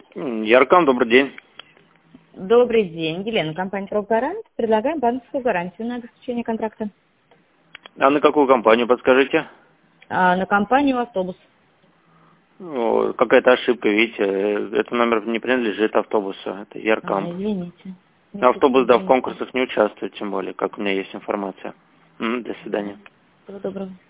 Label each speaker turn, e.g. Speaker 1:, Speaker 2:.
Speaker 1: Яркан, добрый день.
Speaker 2: Добрый день, Елена, компания «Прогарант». Предлагаем банковскую гарантию на обеспечение контракта.
Speaker 1: А на какую компанию подскажите?
Speaker 2: На компанию «Автобус».
Speaker 1: Какая-то ошибка, видите, этот номер не принадлежит автобусу, это Яркан.
Speaker 2: Извините.
Speaker 1: Автобус, да, в
Speaker 2: Извините.
Speaker 1: конкурсах не участвует, тем более, как у меня есть информация. До свидания.
Speaker 2: Всего доброго.